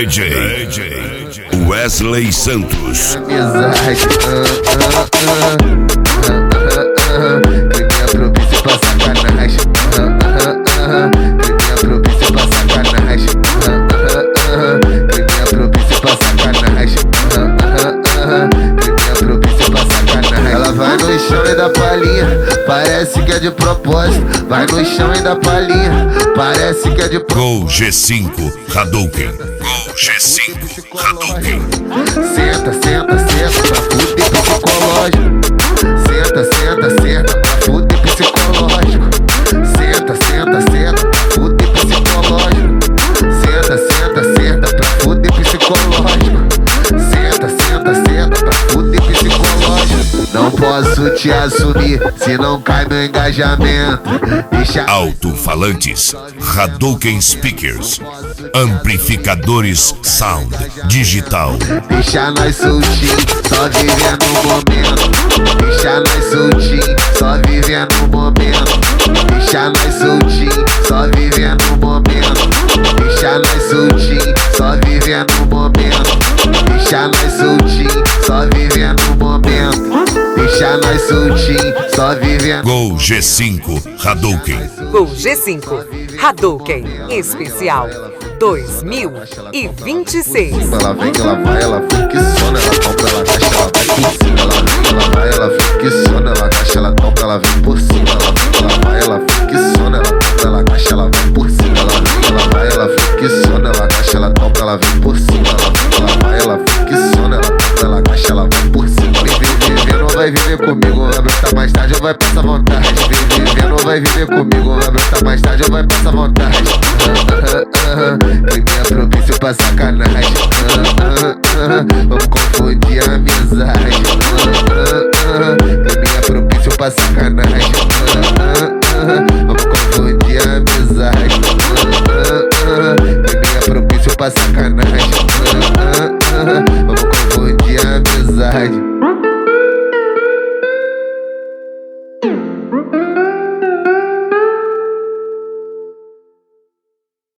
DJ Wesley Santos. Amizade, climinha propício pra sacanagem, climinha propício pra sacanagem, climinha propício pra sacanagem, climinha propício pra sacanagem. Ela vai no chão e dá palhinha, parece que é de propósito. Vai no chão e dá palhinha, parece que é de propósito. Gol G5 Hadouken. Gol G5 Hadouken. Senta, senta, senta, pra fuder psicológico. Senta, senta, senta, pra fuder psicológico. Senta, senta, senta, pra fuder psicológico. Senta, senta, senta, pra fuder psicológico. Senta, senta, senta, pra fuder psicológico. Não posso te assumir se não cai meu engajamento. Deixa Alto-falantes, Hadouken Speakers, amplificadores Sound Digital. Deixa nós soltinho, só vivendo o momento. Deixa nós soltinho, só vivendo o momento. Deixa nós soltinho, só vivendo o momento. Deixa nós soltinho, só vivendo o momento. Deixa nós soltinho, só vivendo o momento. Deixa nós soltinho, só vivendo. Gol G5 Hadouken. Gol G5 Hadouken Especial 2026. Ela vem, ela vai, ela fica e sona, ela compra, ela gasta, ela vai por cima. Ela vem, ela vai, ela fica e sona, ela gasta, ela compra, ela vem por cima. Ela vem, ela vai, ela fica e sona, ela compra, ela gasta, ela vai por cima. Ela vem, ela vai, ela fica e sona, ela gasta, ela compra, ela vem por cima. Ela vem, ela vai, ela fica e sona, ela compra, ela gasta, ela vai por cima. Vem viver, não vai viver comigo, vai brotar mais tarde ou vai passar vontade. Vem viver, não vai viver comigo, vai brotar mais tarde ou vai passar vontade. Climinha propício pra sacanagem, vamos confundir a amizade. Climinha propício pra sacanagem, vamos confundir a amizade. Climinha propício pra sacanagem, vamos confundir a amizade.